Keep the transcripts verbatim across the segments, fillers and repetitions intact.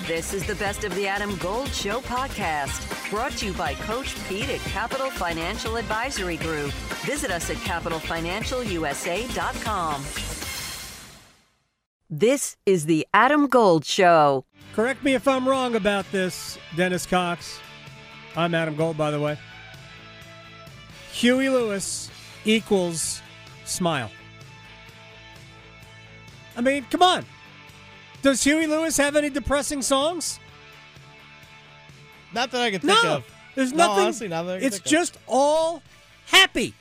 This is the Best of the Adam Gold Show podcast, brought to you by Coach Pete at Capital Financial Advisory Group. Visit us at capital financial u s a dot com. This is the Adam Gold Show. Correct me if I'm wrong about this, Dennis Cox. I'm Adam Gold, by the way. Huey Lewis equals smile. I mean, come on. Does Huey Lewis have any depressing songs? Not that I can think no, of. There's no, nothing. Honestly, not that I can it's think just of. all happy.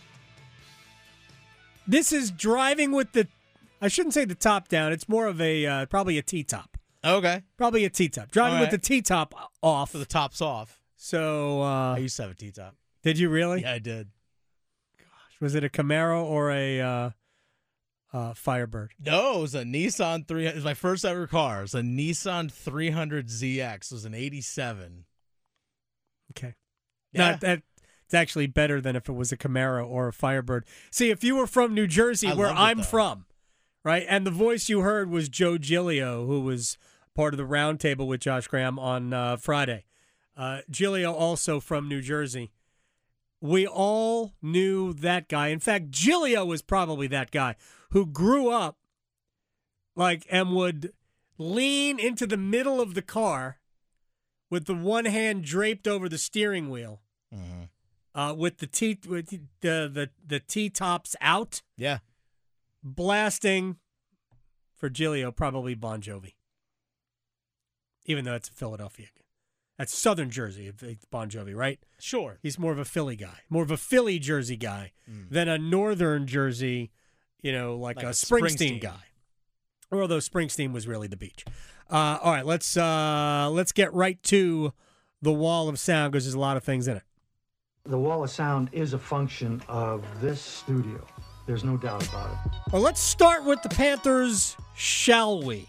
This is driving with the, I shouldn't say the top down. It's more of a, uh, probably a T-top. Okay. Probably a T-top. Driving All with right. the T-top off. So the top's off. So, uh, I used to have a T-top. Did you really? Yeah, I did. Gosh, was it a Camaro or a uh, uh, Firebird? No, it was a Nissan three hundred. It was my first ever car. It was a Nissan three hundred Z X. It was an eighty-seven. Okay. Yeah. Not that. It's actually better than if it was a Camaro or a Firebird. See, if you were from New Jersey, I where loved it, I'm though. from, right, and the voice you heard was Joe Giglio, who was part of the roundtable with Josh Graham on uh, Friday. Uh, Giglio also from New Jersey. We all knew that guy. In fact, Giglio was probably that guy who grew up like and would lean into the middle of the car with the one hand draped over the steering wheel, Mm-hmm. uh, with the T with the the the T tops out, Yeah. blasting for Giglio probably Bon Jovi, even though it's Philadelphia. That's Southern Jersey, it's Bon Jovi, right? Sure. He's more of a Philly guy, more of a Philly Jersey guy Mm. than a Northern Jersey, you know, like, Like a a Springsteen, Springsteen. guy. Or although Springsteen was really the beach. Uh, all right, let's uh, let's get right to the wall of sound because there's a lot of things in it. The wall of sound is a function of this studio. There's no doubt about it. Well, let's start with the Panthers, shall we?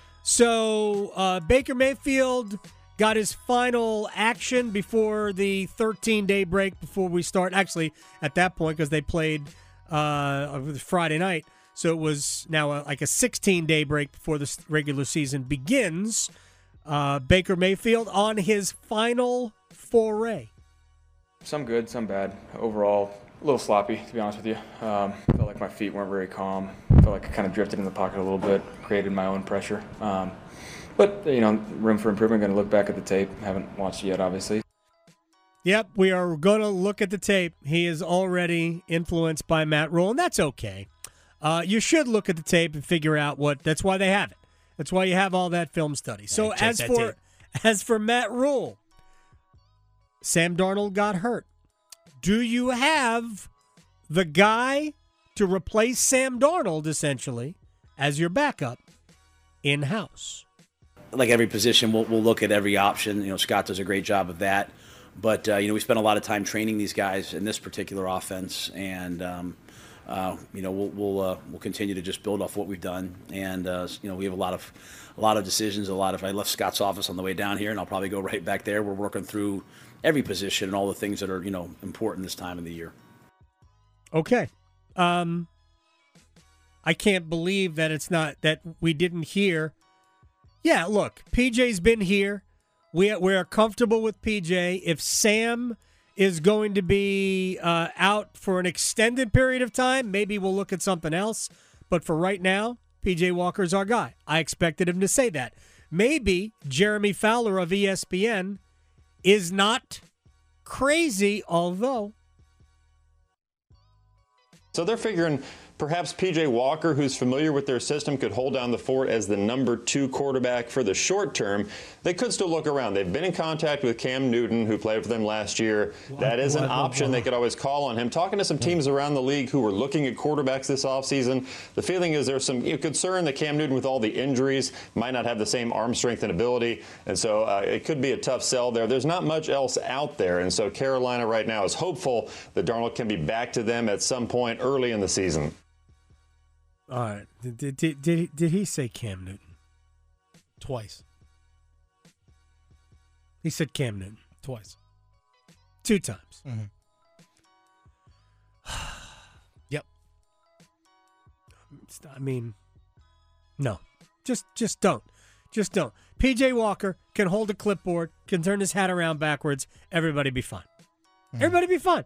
So uh, Baker Mayfield got his final action before the thirteen-day break before we start. Actually, at that point, because they played uh, Friday night, so it was now a, like a sixteen-day break before the s- regular season begins. Uh, Baker Mayfield on his final foray. Some good, some bad. Overall, a little sloppy, to be honest with you. Um, felt like my feet weren't very calm. Felt like I kind of drifted in the pocket a little bit, created my own pressure. Um, but, you know, room for improvement. Going to look back at the tape. Haven't watched it yet, obviously. Yep, we are going to look at the tape. He is already influenced by Matt Rule, and that's okay. Uh, you should look at the tape and figure out what. That's why they have it. That's why you have all that film study. So check as that for tape. as for Matt Rule, Sam Darnold got hurt. Do you have the guy to replace Sam Darnold essentially as your backup in house? Like every position, we'll, we'll look at every option. You know, Scott does a great job of that. But, uh, you know, we spent a lot of time training these guys in this particular offense. And, um, uh, you know, we'll we'll, uh, we'll continue to just build off what we've done. And, uh, you know, we have a lot of a lot of decisions, a lot of – I left Scott's office on the way down here, and I'll probably go right back there. We're working through every position and all the things that are, you know, important this time of the year. Okay. Um, I can't believe that it's not – that we didn't hear – yeah, look, P J's been here. We we are comfortable with P J. If Sam is going to be uh, out for an extended period of time, maybe we'll look at something else. But for right now, P J Walker's our guy. I expected him to say that. Maybe Jeremy Fowler of E S P N is not crazy, although. So they're figuring perhaps P J Walker, who's familiar with their system, could hold down the fort as the number two quarterback for the short term. They could still look around. They've been in contact with Cam Newton, who played for them last year. That is an option. They could always call on him. Talking to some teams around the league who were looking at quarterbacks this offseason, the feeling is there's some concern that Cam Newton, with all the injuries, might not have the same arm strength and ability. And so uh, it could be a tough sell there. There's not much else out there. And so Carolina right now is hopeful that Darnold can be back to them at some point early in the season. All right. Did, did, did, he, did he say Cam Newton? Twice. He said Cam Newton. Twice. Two times. Mm-hmm. Yep. It's not- I mean, no. Just just don't. Just don't. P J Walker can hold a clipboard, can turn his hat around backwards, everybody be fine. Mm. Everybody be fine.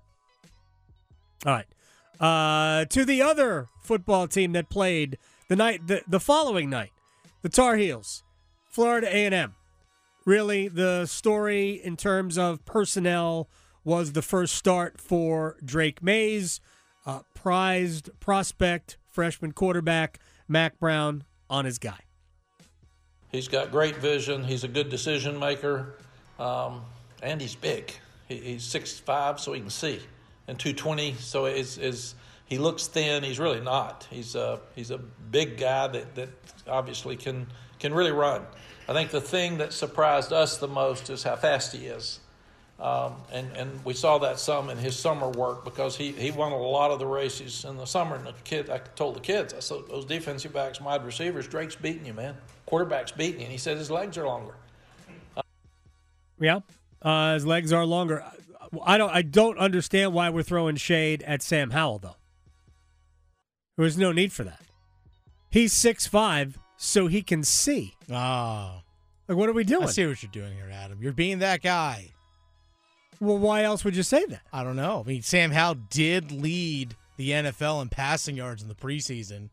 All right. Uh, to the other football team that played the night, the, the following night, the Tar Heels, Florida A and M. Really, the story in terms of personnel was the first start for Drake Mays, uh, prized prospect, freshman quarterback, Mack Brown, on his guy. He's got great vision. He's a good decision maker, um, and he's big. He, he's six five, so he can see, and two twenty, so is is he looks thin. He's really not. He's a he's a big guy that, that obviously can can really run. I think the thing that surprised us the most is how fast he is. Um, and, and we saw that some in his summer work because he, he won a lot of the races in the summer. And the kid, I told the kids, I said, those defensive backs, wide receivers, Drake's beating you, man. Quarterback's beating you. And he said his legs are longer. Uh, yeah, uh, his legs are longer. I don't I don't understand why we're throwing shade at Sam Howell, though. There was no need for that. He's six five, so he can see. Oh. Like, what are we doing? I see what you're doing here, Adam. You're being that guy. Well, why else would you say that? I don't know. I mean, Sam Howell did lead the N F L in passing yards in the preseason.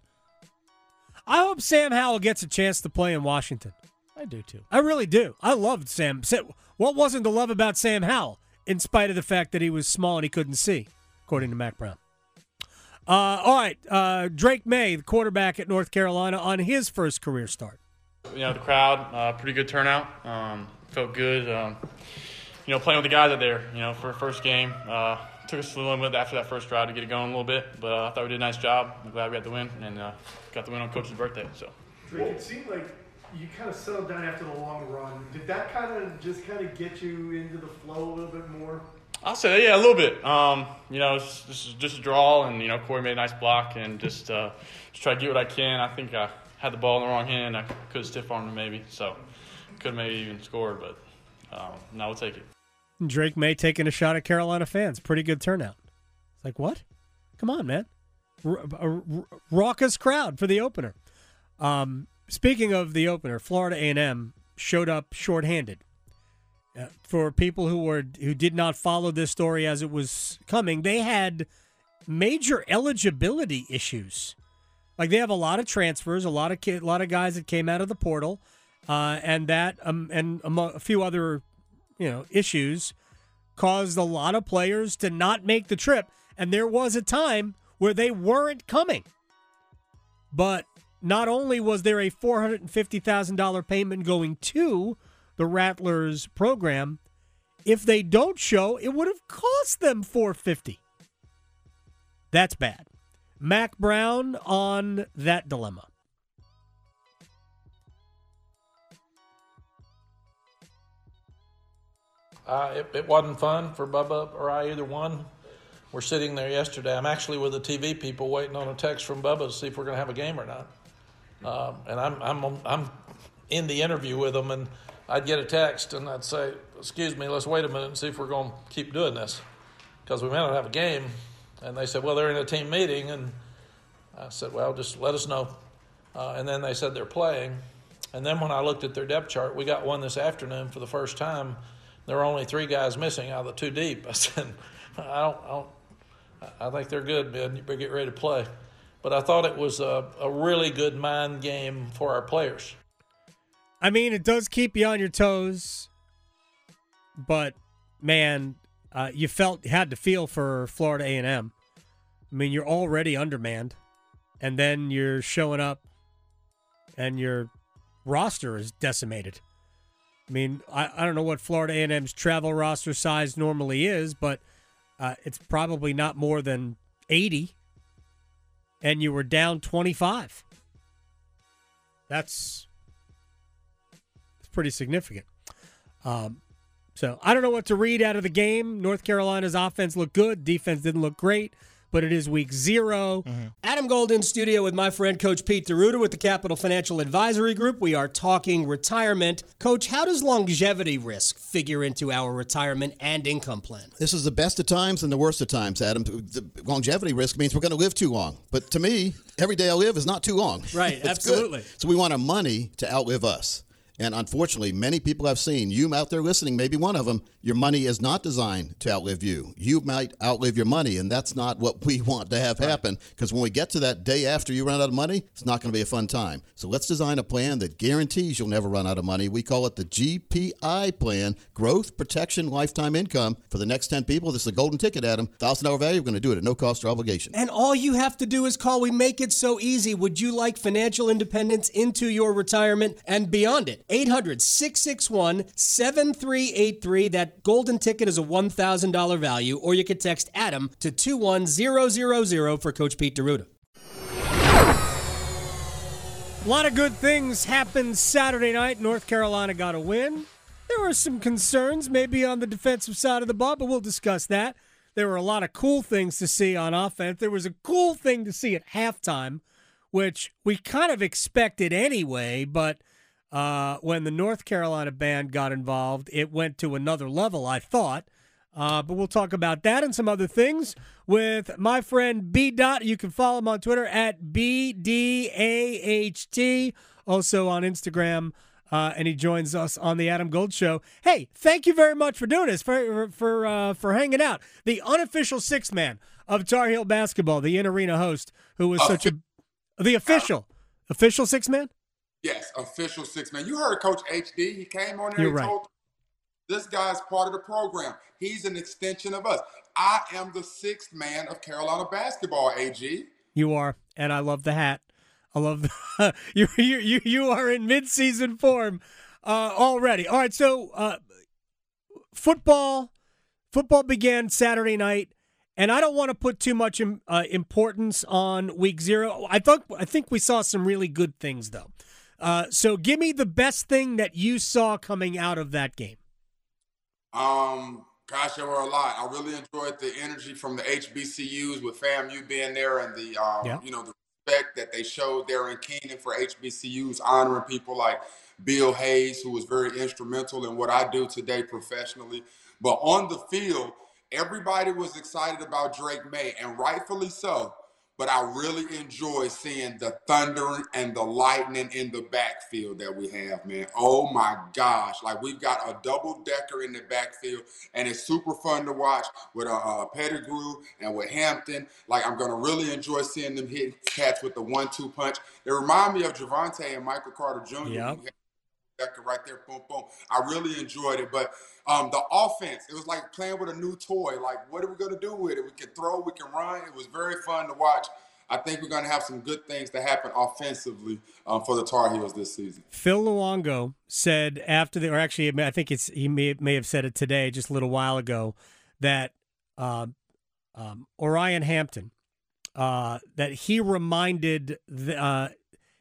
I hope Sam Howell gets a chance to play in Washington. I do, too. I really do. I loved Sam. What wasn't to love about Sam Howell, in spite of the fact that he was small and he couldn't see, according to Mack Brown? Uh, all right, uh, Drake May, the quarterback at North Carolina, on his first career start. You know, the crowd, uh, pretty good turnout. Um, felt good. Um, you know, playing with the guys out there, you know, for a first game. Uh, took us a little bit after that first drive to get it going a little bit, but uh, I thought we did a nice job. I'm glad we got the win, and uh, got the win on Coach's birthday. So. Drake, it seemed like you kind of settled down after the long run. Did that kind of just kind of get you into the flow a little bit more? I'll say, yeah, a little bit. Um, you know, this is just a draw, and, you know, Corey made a nice block, and just, uh, just try to get what I can. I think I had the ball in the wrong hand. I could have stiff-armed him maybe, so could have maybe even scored, but um, now we'll take it. Drake May taking a shot at Carolina fans. Pretty good turnout. It's like, what? Come on, man. R- a r- raucous crowd for the opener. Um, speaking of the opener, Florida A and M showed up shorthanded. Uh, for people who were who did not follow this story as it was coming, they had major eligibility issues. Like, they have a lot of transfers, a lot of kid, a lot of guys that came out of the portal, uh, and that um, and among a few other, you know, issues caused a lot of players to not make the trip. And there was a time where they weren't coming. But not only was there a four hundred fifty thousand dollars payment going to the Rattlers program, if they don't show, it would have cost them four hundred fifty dollars. That's bad. Mack Brown on that dilemma. Uh, it, it wasn't fun for Bubba or I, either one. We're sitting there yesterday. I'm actually with the T V people waiting on a text from Bubba to see if we're going to have a game or not. Um, and I'm I'm I'm in the interview with them, and I'd get a text, and I'd say, excuse me, let's wait a minute and see if we're going to keep doing this, because we may not have a game. And they said, well, they're in a team meeting. And I said, well, just let us know. Uh, and then they said they're playing. And then when I looked at their depth chart, we got one this afternoon for the first time. There were only three guys missing out of the two deep. I said, I don't, I don't, I think they're good, man. You better get ready to play. But I thought it was a, a really good mind game for our players. I mean, it does keep you on your toes, but man, uh, you felt had to feel for Florida A and M. I mean, you're already undermanned, and then you're showing up, and your roster is decimated. I mean, I, I don't know what Florida A and M's travel roster size normally is, but uh, it's probably not more than eighty, and you were down twenty-five. That's pretty significant. Um, so I don't know what to read out of the game. North Carolina's offense looked good. Defense didn't look great, but it is week zero. Mm-hmm. Adam Gold in studio with my friend Coach Pete DeRuiter with the Capital Financial Advisory Group. We are talking retirement. Coach, how does longevity risk figure into our retirement and income plan? This is the best of times and the worst of times, Adam. The longevity risk means we're going to live too long. But to me, every day I live is not too long. Right, It's absolutely. good. So we want our money to outlive us. And unfortunately, many people I've seen, you out there listening, maybe one of them, your money is not designed to outlive you. You might outlive your money, and that's not what we want to have happen, because when we get to that day after you run out of money, it's not going to be a fun time. So let's design a plan that guarantees you'll never run out of money. We call it the G P I plan, Growth Protection Lifetime Income. For the next ten people, this is a golden ticket, Adam. one thousand dollars value, we're going to do it at no cost or obligation. And all you have to do is call. We make it so easy. Would you like financial independence into your retirement and beyond it? eight hundred, six six one, seven three eight three. That golden ticket is a one thousand dollars value, or you can text Adam to two one zero zero zero for Coach Pete D'Arruda. A lot of good things happened Saturday night. North Carolina got a win. There were some concerns maybe on the defensive side of the ball, but we'll discuss that. There were a lot of cool things to see on offense. There was a cool thing to see at halftime, which we kind of expected anyway, but Uh, when the North Carolina band got involved, it went to another level, I thought. Uh, but we'll talk about that and some other things with my friend B. Dot. You can follow him on Twitter at B D A H T, also on Instagram, uh, and he joins us on the Adam Gold Show. Hey, thank you very much for doing this, for for uh, for hanging out. The unofficial sixth man of Tar Heel basketball, the in-arena host, who was such a the official official sixth man. Yes, official six man. You heard Coach H D. He came on there You're and right. told this guy's part of the program. He's an extension of us. I am the sixth man of Carolina basketball, A G. You are, and I love the hat. I love the you you you you are in mid-season form uh, already. All right, so uh, football football began Saturday night, and I don't want to put too much im- uh, importance on week zero. I thought I think we saw some really good things though. Uh, so give me the best thing that you saw coming out of that game. Um, gosh, there were a lot. I really enjoyed the energy from the H B C Us with FAMU being there, and the um, Yeah. you know, the respect that they showed there in Keenan for H B C Us, honoring people like Bill Hayes, who was very instrumental in what I do today professionally. But on the field, everybody was excited about Drake May, and rightfully so. But I really enjoy seeing the thunder and the lightning in the backfield that we have, man. Oh, my gosh. Like, we've got a double-decker in the backfield, and it's super fun to watch with uh, Pettigrew and with Hampton. Like, I'm going to really enjoy seeing them hitting cats with the one two punch. They remind me of Javonte and Michael Carter Junior Yep. who had Decker right there, boom, boom. I really enjoyed it. But um, the offense, it was like playing with a new toy. Like, what are we going to do with it? We can throw, we can run. It was very fun to watch. I think we're going to have some good things to happen offensively um, for the Tar Heels this season. Phil Luongo said after the, or actually, I think it's he may, may have said it today, just a little while ago, that uh, um, Orion Hampton, uh, that he reminded the, uh,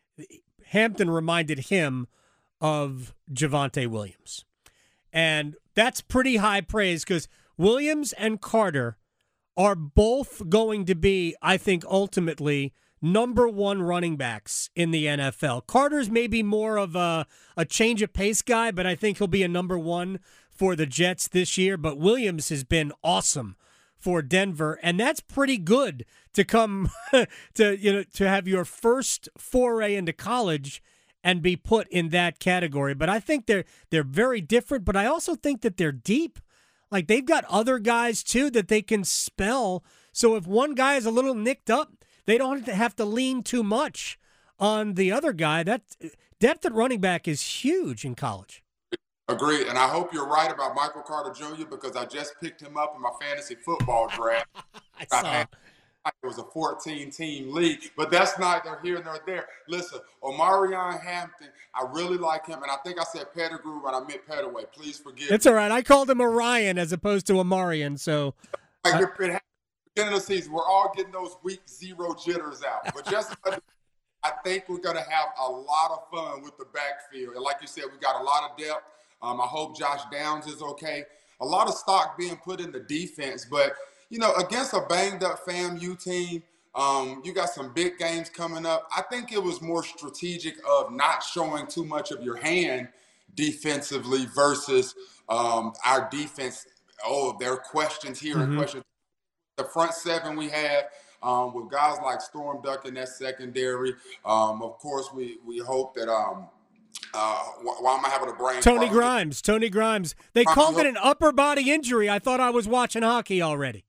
Hampton reminded him of Javonte Williams, and that's pretty high praise because Williams and Carter are both going to be, I think, ultimately number one running backs in the N F L. Carter's maybe more of a, a change of pace guy, but I think he'll be a number one for the Jets this year. But Williams has been awesome for Denver, and that's pretty good to come to, you know, to have your first foray into college and be put in that category. But I think they're they're very different, but I also think that they're deep. Like, they've got other guys, too, that they can spell. So if one guy is a little nicked up, they don't have to lean too much on the other guy. That depth at running back is huge in college. Agreed. And I hope you're right about Michael Carter Junior because I just picked him up in my fantasy football draft. I saw. It was a fourteen-team league, but that's neither here nor there. Listen, Omarion Hampton, I really like him, and I think I said Pettigrew when I meant Petaway. Please forgive It's me. all right. I called him Orion as opposed to Omarion, so. Like uh, it happened at the beginning of the season, we're all getting those week zero jitters out. But just, I think we're going to have a lot of fun with the backfield. And like you said, we got a lot of depth. Um, I hope Josh Downs is okay. A lot of stock being put in the defense, but you know, against a banged-up FAMU team, um, you got some big games coming up. I think it was more strategic of not showing too much of your hand defensively versus um, our defense. Oh, there are questions here Mm-hmm. and questions. The front seven we have um, with guys like Storm Duck in that secondary. Um, of course, we we hope that um, Uh, wh- why am I having a brain? Tony fart? Grimes. Tony Grimes. They Grimes called is it an upper body injury. I thought I was watching hockey already.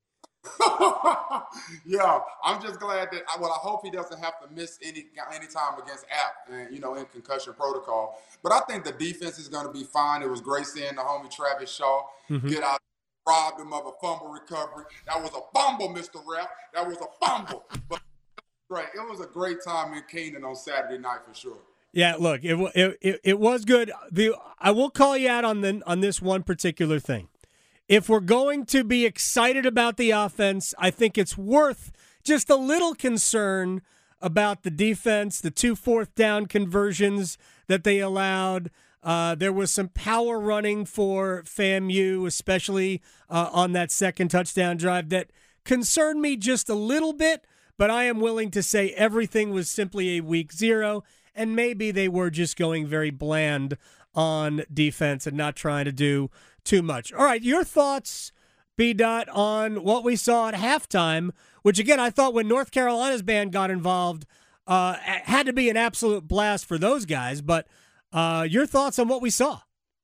Yeah, I'm just glad that. Well, I hope he doesn't have to miss any any time against App, and you know, in concussion protocol. But I think the defense is going to be fine. It was great seeing the homie Travis Shaw Mhm. get out, robbed him of a fumble recovery. That was a fumble, Mister Ref. That was a fumble. But great. It was a great time in Keenan on Saturday night for sure. Yeah, look, it, wa- it it it was good. The I will call you out on the on this one particular thing. If we're going to be excited about the offense, I think it's worth just a little concern about the defense, the two fourth down conversions that they allowed. Uh, there was some power running for FAMU, especially uh, on that second touchdown drive, that concerned me just a little bit, but I am willing to say everything was simply a week zero, and maybe they were just going very bland on defense and not trying to do too much. All right, your thoughts, B-Dot, on what we saw at halftime, which, again, I thought when North Carolina's band got involved, uh, had to be an absolute blast for those guys, but uh, your thoughts on what we saw?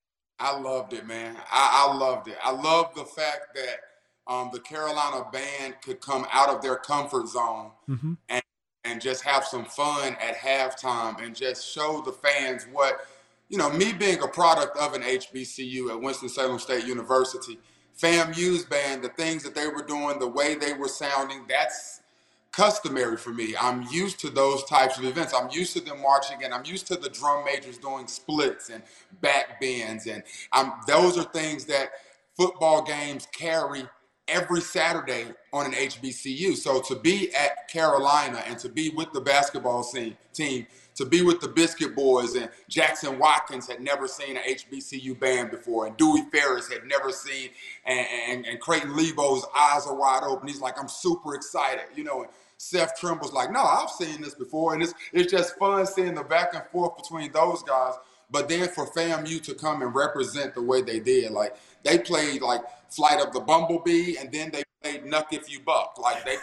I loved it, man. I, I loved it. I love the fact that um, the Carolina band could come out of their comfort zone Mm-hmm. and and just have some fun at halftime and just show the fans what, you know, me being a product of an H B C U at Winston-Salem State University, FAMU's band, the things that they were doing, the way they were sounding, that's customary for me. I'm used to those types of events. I'm used to them marching, and I'm used to the drum majors doing splits and back bends. And I'm, those are things that football games carry every Saturday on an H B C U. So to be at Carolina and to be with the basketball scene, team, to be with the Biscuit Boys, and Jackson Watkins had never seen an H B C U band before, and Dewey Ferris had never seen, and, and, and Creighton Lebo's eyes are wide open. He's like, I'm super excited, you know. And Seth Trimble's like, no, I've seen this before. And it's it's just fun seeing the back and forth between those guys. But then for FAMU to come and represent the way they did, like they played like Flight of the Bumblebee, and then they played Knuck If You Buck. Like they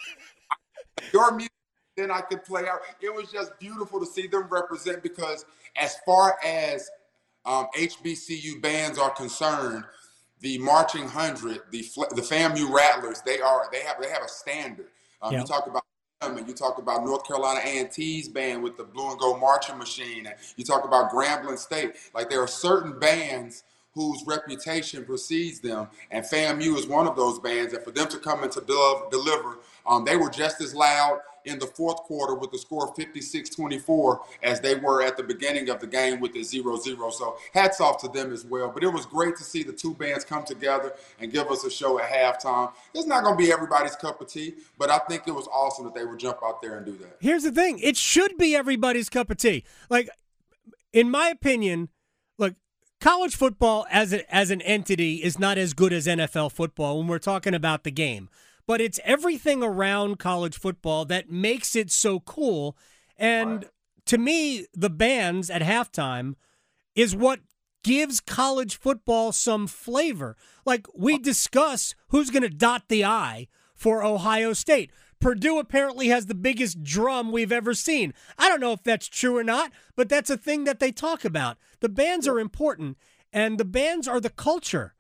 played your music, then I could play out. It was just beautiful to see them represent, because as far as um, H B C U bands are concerned, the Marching Hundred, the the FAMU Rattlers, they are they have they have a standard. Um, Yeah. You talk about them, and you talk about North Carolina A and T's band with the Blue and Gold Marching Machine, and you talk about Grambling State. Like there are certain bands whose reputation precedes them, and FAMU is one of those bands. And for them to come and to del- deliver, um, they were just as loud in the fourth quarter with the score fifty-six twenty-four as they were at the beginning of the game with the zero zero. So hats off to them as well. But it was great to see the two bands come together and give us a show at halftime. It's not going to be everybody's cup of tea, but I think it was awesome that they would jump out there and do that. Here's the thing. It should be everybody's cup of tea. Like, in my opinion, look, college football as a, as an entity is not as good as N F L football when we're talking about the game. But it's everything around college football that makes it so cool. And to me, the bands at halftime is what gives college football some flavor. Like, we discuss who's going to dot the I for Ohio State. Purdue apparently has the biggest drum we've ever seen. I don't know if that's true or not, but that's a thing that they talk about. The bands are important, and the bands are the culture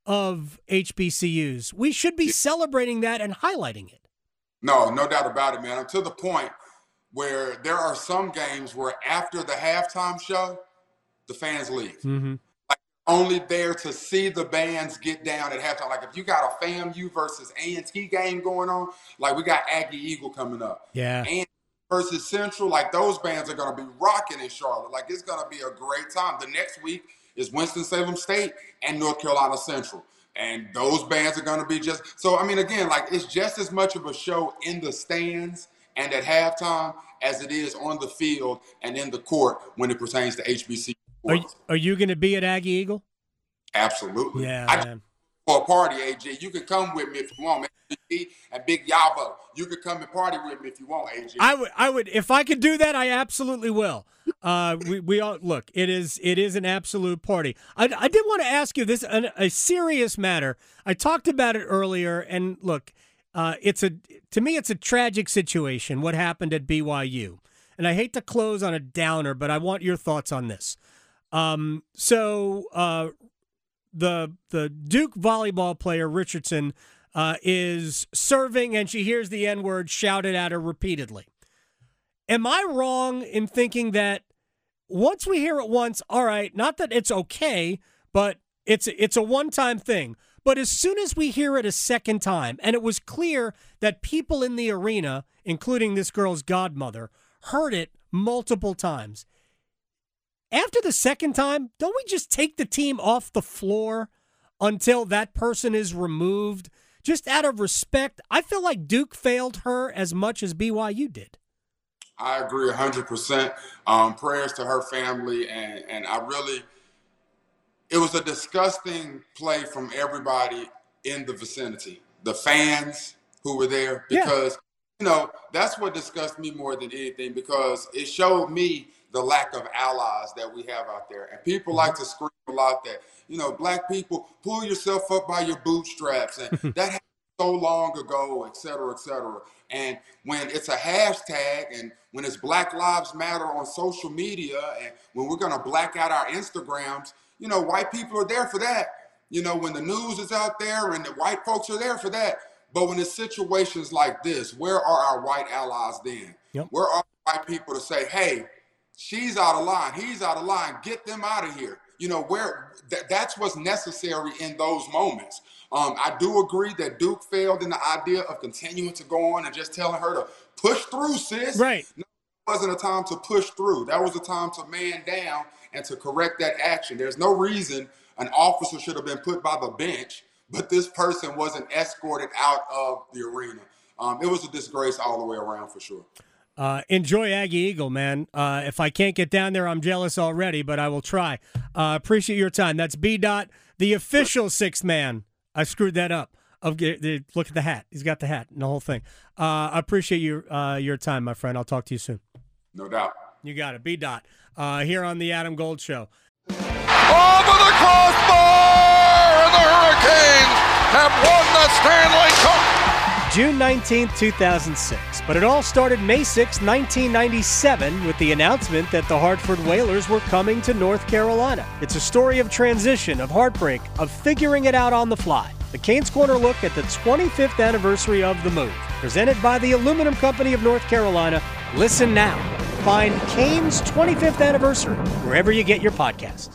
of H B C Us. We should be celebrating that and highlighting it. No, no doubt about it, man. I'm to the point where there are some games where after the halftime show, the fans leave. Mm-hmm. Like, only there to see the bands get down at halftime. Like if you got a FAMU versus A and T game going on, like we got Aggie Eagle coming up. Yeah. And versus Central, like those bands are going to be rocking in Charlotte. Like it's going to be a great time. The next week is Winston-Salem State and North Carolina Central. And those bands are going to be just, so I mean, again, like it's just as much of a show in the stands and at halftime as it is on the field and in the court when it pertains to H B C U Are sports. you, are you going to be at Aggie Eagle? Absolutely. Yeah, I, man. For a party, A J. You can come with me if you want, man. And Big Yavo, you can come and party with me if you want, A J. I would, I would, if I could do that, I absolutely will. Uh, we, we all look. It is, it is an absolute party. I, I did want to ask you this, an, a serious matter. I talked about it earlier, and look, uh, it's a, to me, it's a tragic situation. What happened at B Y U, and I hate to close on a downer, but I want your thoughts on this. Um, so uh, the the Duke volleyball player Richardson uh, is serving, and she hears the N-word shouted at her repeatedly. Am I wrong in thinking that once we hear it once, all right, not that it's okay, but it's it's a one-time thing. But as soon as we hear it a second time, and it was clear that people in the arena, including this girl's godmother, heard it multiple times. After the second time, don't we just take the team off the floor until that person is removed? Just out of respect, I feel like Duke failed her as much as B Y U did. I agree one hundred percent. Um, prayers to her family, and, and I really, it was a disgusting play from everybody in the vicinity. The fans who were there, because, yeah. you know, that's what disgusted me more than anything, because it showed me the lack of allies that we have out there. And people like to scream a lot that, you know, black people, pull yourself up by your bootstraps. And that happened so long ago, et cetera, et cetera. And when it's a hashtag and when it's Black Lives Matter on social media and when we're going to black out our Instagrams, you know, white people are there for that. You know, when the news is out there and the white folks are there for that. But when it's situations like this, where are our white allies then? Yep. Where are white people to say, hey, she's out of line, he's out of line, get them out of here? You know, where th- that's what's necessary in those moments. Um, I do agree that Duke failed in the idea of continuing to go on and just telling her to push through, sis. Right. No, it wasn't a time to push through. That was a time to man down and to correct that action. There's no reason an officer should have been put by the bench, but this person wasn't escorted out of the arena. Um, it was a disgrace all the way around for sure. Uh, enjoy Aggie Eagle, man. Uh, if I can't get down there, I'm jealous already, but I will try. Uh, appreciate your time. That's B. Dot, the official sixth man. I screwed that up. Of the, the, look at the hat. He's got the hat and the whole thing. Uh, I appreciate your uh, your time, my friend. I'll talk to you soon. No doubt. You got it. B. Dot uh, here on the Adam Gold Show. Over the crossbar, and the Hurricanes have won the Stanley Cup. June nineteenth, two thousand six. But it all started May sixth, nineteen ninety-seven, with the announcement that the Hartford Whalers were coming to North Carolina. It's a story of transition, of heartbreak, of figuring it out on the fly. The Canes Corner look at the twenty-fifth anniversary of the move. Presented by the Aluminum Company of North Carolina. Listen now. Find Canes twenty-fifth anniversary wherever you get your podcast.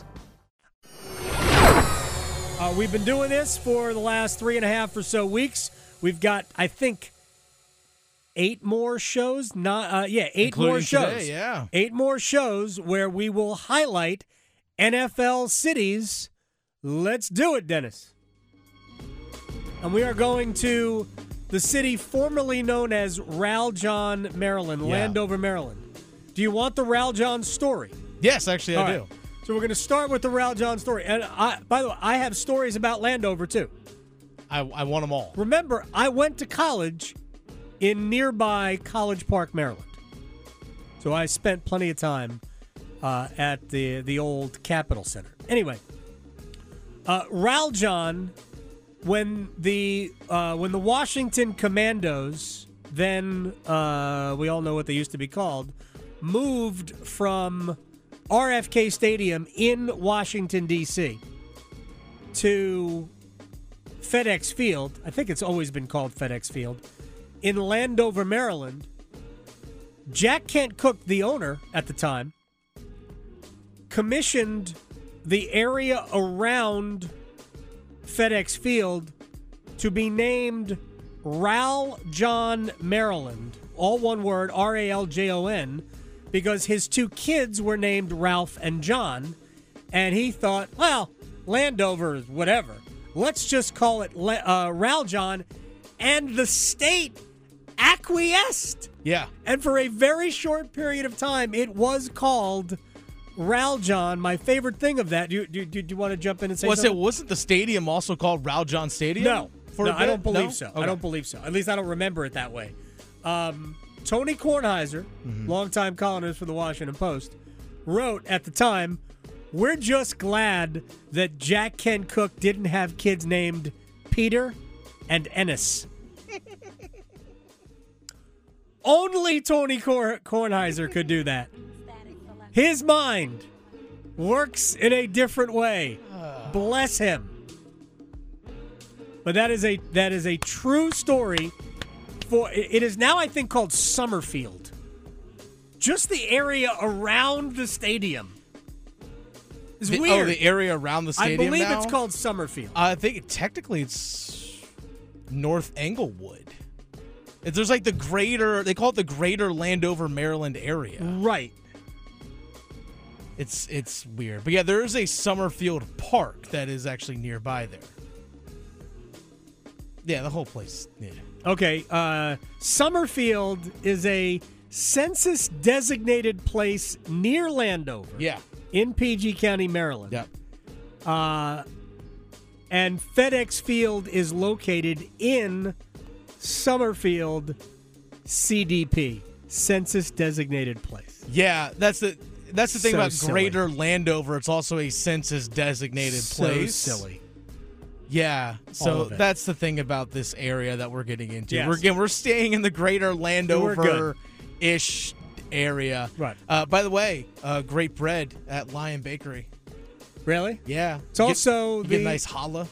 Uh, we've been doing this for the last three and a half or so weeks. We've got, I think, eight more shows. Not, uh, yeah, eight Including more shows. Today, yeah. Eight more shows where we will highlight N F L cities. Let's do it, Dennis. And we are going to the city formerly known as Raljon, Maryland, Yeah. Landover, Maryland. Do you want the Raljon story? Yes, actually, I All do. right. So we're going to start with the Raljon story. And I, by the way, I have stories about Landover, too. I, I want them all. Remember, I went to college in nearby College Park, Maryland. So I spent plenty of time uh, at the the old Capitol Center. Anyway, uh, Raljon, when the uh, when the Washington Commandos, then uh, we all know what they used to be called, moved from R F K Stadium in Washington, D C to FedEx Field, I think it's always been called FedEx Field, in Landover, Maryland, Jack Kent Cooke, the owner at the time, commissioned the area around FedEx Field to be named Raljon, Maryland, all one word, R A L J O N, because his two kids were named Ralph and John, and he thought, well, Landover is whatever. Let's just call it uh, Raljon, and the state acquiesced. Yeah. And for a very short period of time, it was called Raljon. My favorite thing of that, do you, do, do, do you want to jump in and say Was something? it, wasn't the stadium also called Raljon Stadium? No. For no, a I bit? don't believe No? so. Okay. I don't believe so. At least I don't remember it that way. Um, Tony Kornheiser, Mm-hmm. longtime columnist for the Washington Post, wrote at the time, "We're just glad that Jack Kent Cooke didn't have kids named Peter and Ennis." Only Tony Cor- Kornheiser could do that. His mind works in a different way. Bless him. But that is a that is a true story. For it is now, I think, called Summerfield. Just the area around the stadium. It's The- weird. Oh, the area around the stadium I believe now? it's called Summerfield. I think technically it's North Englewood. If There's like the greater, they call it the greater Landover, Maryland area. Right. It's it's weird. But yeah, there is a Summerfield Park that is actually nearby there. Yeah, the whole place. Yeah. Okay, uh, Summerfield is a census-designated place near Landover. Yeah. In P G County, Maryland. Yeah. Uh, and FedEx Field is located in Summerfield, C D P, census-designated place. Yeah, that's the that's the thing So about silly. Greater Landover. It's also a census-designated So place. silly. Yeah, All so of it. that's the thing about this area that we're getting into. Yes. We're again, we're staying in the Greater good. Landover-ish area. Right. Uh, by the way, uh, great bread at Lion Bakery. Really? Yeah. It's You get- also you the get a nice challah.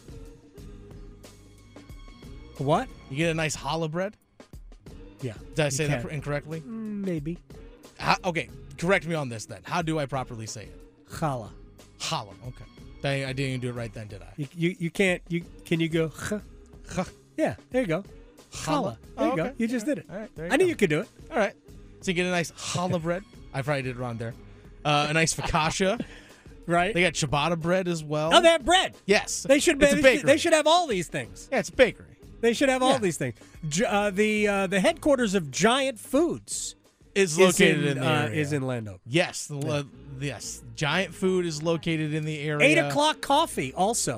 What? You get a nice challah bread. Yeah. Did I you say that can. incorrectly? Mm, Maybe. How, okay, correct me on this then. How do I properly say it? Challah. Challah. Okay. I, I didn't even do it right then, did I? You, you you can't you can you go? Ch? Ch. Yeah, there you go. Challah. There Oh, you go. okay. You just did it. All right, there you I knew go. you could do it. All right. So you get a nice challah bread. I probably did it wrong there. Uh, a nice focaccia. Right. They got ciabatta bread as well. Oh, they have bread. Yes. They should. It's a They, bakery. should they should have all these things. Yeah, it's a bakery. They should have all Yeah. these things. Gi- Uh, the uh, the headquarters of Giant Foods Is located in, in, the uh, area. is in Landover. Yes. The, uh, yes. Giant Food is located in the area. Eight o'clock coffee also.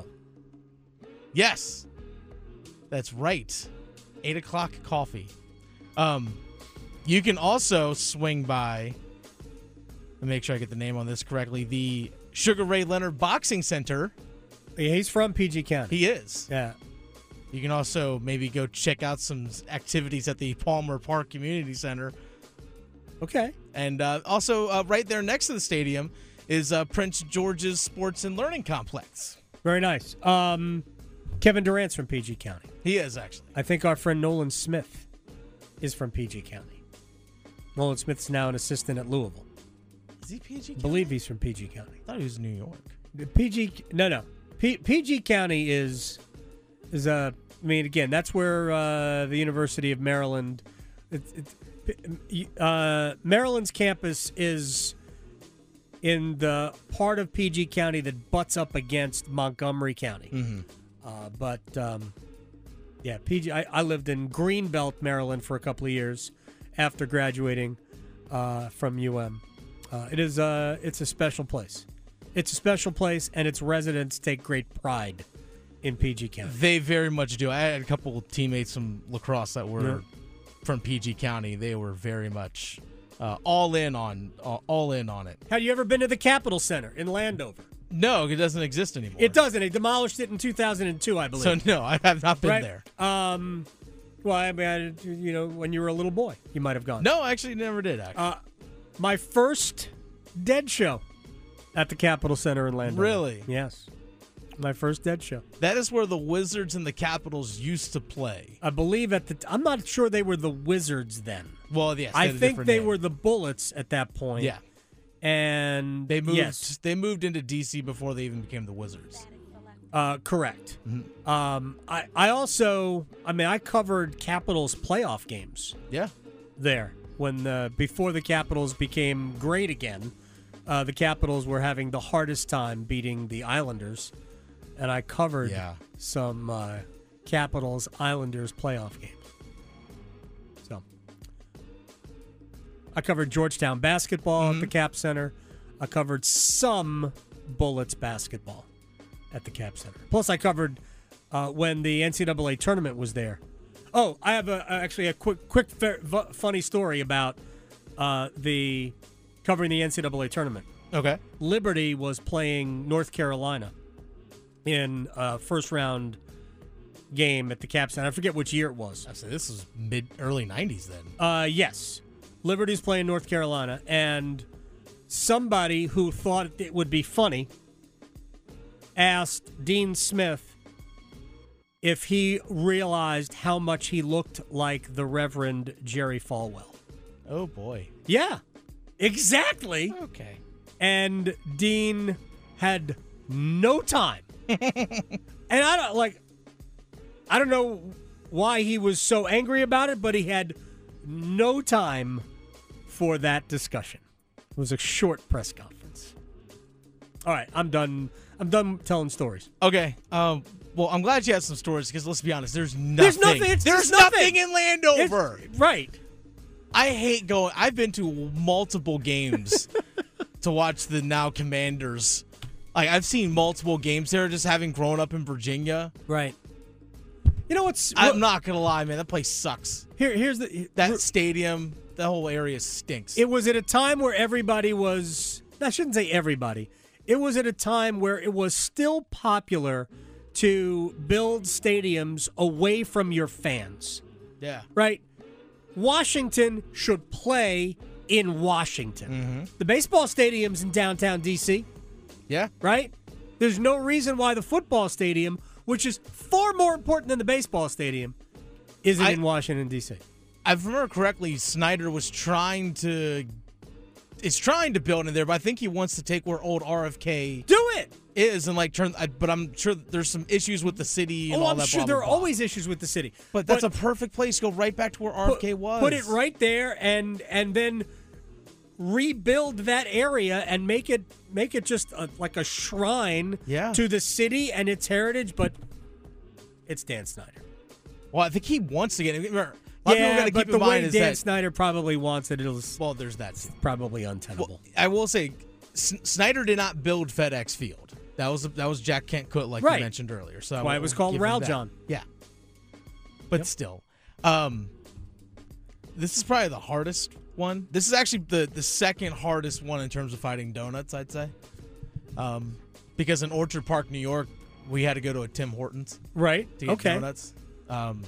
Yes. That's right. Eight o'clock coffee. Um, you can also swing by, let me make sure I get the name on this correctly, the Sugar Ray Leonard Boxing Center. Yeah, he's from P G County. He is. Yeah. You can also maybe go check out some activities at the Palmer Park Community Center. Okay. And uh, also, uh, right there next to the stadium is uh, Prince George's Sports and Learning Complex. Very nice. Um, Kevin Durant's from P G County. He is, actually. I think our friend Nolan Smith is from P G County. Nolan Smith's now an assistant at Louisville. Is he P G I County? believe he's from P G County. I thought he was New York. The P G no no P, PG County is is uh, I mean again that's where uh, the University of Maryland it's, it's, uh, Maryland's campus is in the part of P G County that butts up against Montgomery County. Mm-hmm. Uh, but um, yeah, P G. I, I lived in Greenbelt, Maryland, for a couple of years after graduating uh, from U M. Uh, it is uh, it's a special place. It's a special place, and its residents take great pride in P G County. They very much do. I had a couple of teammates from lacrosse that were Yeah. from P G County. They were very much uh, all in on uh, all in on it. Have you ever been to the Capitol Center in Landover? No, it doesn't exist anymore. It doesn't. They demolished it in two thousand two, I believe. So no, I have not been Right? there. Um, well, I mean, I- you know, when you were a little boy, you might have gone. No, I actually never did. Actually, Uh, my first Dead show at the Capitol Center in Landover. Really? Yes. My first Dead show. that is where the Wizards and the Capitals used to play. I believe at the. T- I'm not sure they were the Wizards then. Well, yes, they I had a think different they name. were the Bullets at that point. Yeah, And they moved. Yes, They moved into D C before they even became the Wizards. uh, correct. Mm-hmm. Um, I I also. I mean, I covered Capitals playoff games. Yeah. There when the before the Capitals became great again. Uh, the Capitals were having the hardest time beating the Islanders, and I covered Yeah. some uh, Capitals Islanders playoff games. So I covered Georgetown basketball Mm-hmm. at the Cap Center. I covered some Bullets basketball at the Cap Center. Plus, I covered uh, when the N C double A tournament was there. Oh, I have a, actually a quick, quick, fa- fu- funny story about uh, the covering the N C double A tournament. Okay. Liberty was playing North Carolina in uh, first round game at the Cap Center. I forget which year it was. I said this was mid early nineties then. Uh, yes. Liberty's playing North Carolina, and somebody who thought it would be funny asked Dean Smith if he realized how much he looked like the Reverend Jerry Falwell. Oh, boy. Yeah, exactly. Okay. And Dean had no time. And I don't, like, I don't know why he was so angry about it, but he had no time for that discussion. It was a short press conference. All right, I'm done. I'm done telling stories. Okay. Um, well, I'm glad you had some stories because let's be honest, there's nothing. There's nothing. It's there's nothing. nothing in Landover. It's, right. I hate going. I've been to multiple games to watch the now Commanders. Like I've seen multiple games there, just having grown up in Virginia. Right. You know what's? I'm what, not gonna lie, man. That place sucks. Here, here's the that stadium. The whole area stinks. It was at a time where everybody was. I shouldn't say everybody. It was at a time where it was still popular to build stadiums away from your fans. Yeah. Right? Washington should play in Washington. Mm-hmm. The baseball stadium's in downtown D C. Yeah. Right? There's no reason why the football stadium, which is far more important than the baseball stadium, isn't I, in Washington, D C. If I remember correctly, Snyder was trying to is trying to build in there, but I think he wants to take where old R F K do it is and like turn. But I'm sure there's some issues with the city. And oh, all I'm that, sure blah, there blah, are blah. always issues with the city. But that's but, a perfect place to go right back to where R F K put, was. Put it right there, and and then rebuild that area and make it make it just a, like a shrine yeah. to the city and its heritage. But it's Dan Snyder. Well, I think he wants to get it. Remember, yeah, but the way Dan that, Snyder probably wants it, it'll well, there's that too. Probably untenable. Well, I will say, S- Snyder did not build FedEx Field. That was that was Jack Kent Cooke, like right. you mentioned earlier. So that's why it was called Raljon. Yeah, but yep. still, um, this is probably the hardest one. This is actually the the second hardest one in terms of fighting donuts, I'd say. Um, because in Orchard Park, New York, we had to go to a Tim Hortons, right? To get okay. donuts. Um.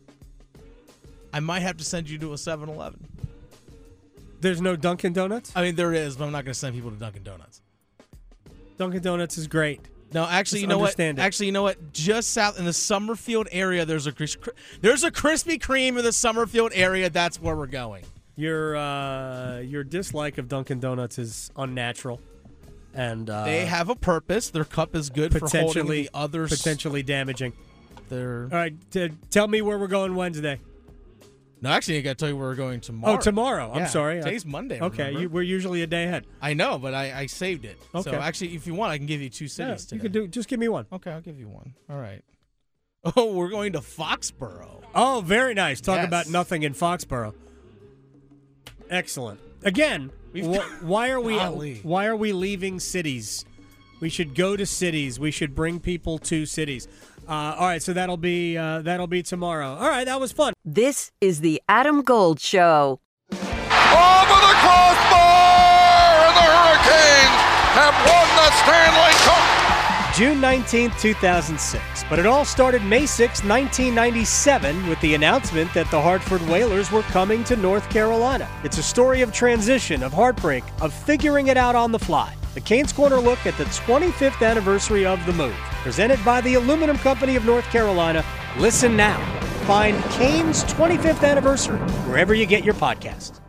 I might have to send you to a seven eleven. There's no Dunkin' Donuts? I mean, there is, but I'm not going to send people to Dunkin' Donuts. Dunkin' Donuts is great. No, actually, Just you know what? It. Actually, you know what? Just south in the Summerfield area, there's a there's a Krispy Kreme in the Summerfield area. That's where we're going. Your uh, your dislike of Dunkin' Donuts is unnatural, and uh, they have a purpose. Their cup is good for holding the others. Potentially damaging. They're all right. T- tell me where we're going Wednesday. No, actually, I got to tell you where we're going tomorrow. Oh, tomorrow. I'm yeah, sorry. Today's Monday. Okay, you, we're usually a day ahead. I know, but I, I saved it. Okay. So actually, if you want, I can give you two cities yeah, today. You can do. Just give me one. Okay, I'll give you one. All right. Oh, we're going to Foxborough. Oh, very nice. Talk yes. about nothing in Foxborough. Excellent. Again, wh- why are we Golly. why are we leaving cities? We should go to cities. We should bring people to cities. Uh, all right, so that'll be uh, that'll be tomorrow. All right, that was fun. This is the Adam Gold Show. Over the crossbar, and the Hurricanes have won the Stanley Cup. June nineteenth, two thousand six. But it all started May sixth, nineteen ninety-seven, with the announcement that the Hartford Whalers were coming to North Carolina. It's a story of transition, of heartbreak, of figuring it out on the fly. The Canes Corner look at the twenty-fifth anniversary of the move. Presented by the Aluminum Company of North Carolina. Listen now. Find Canes' twenty-fifth anniversary wherever you get your podcasts.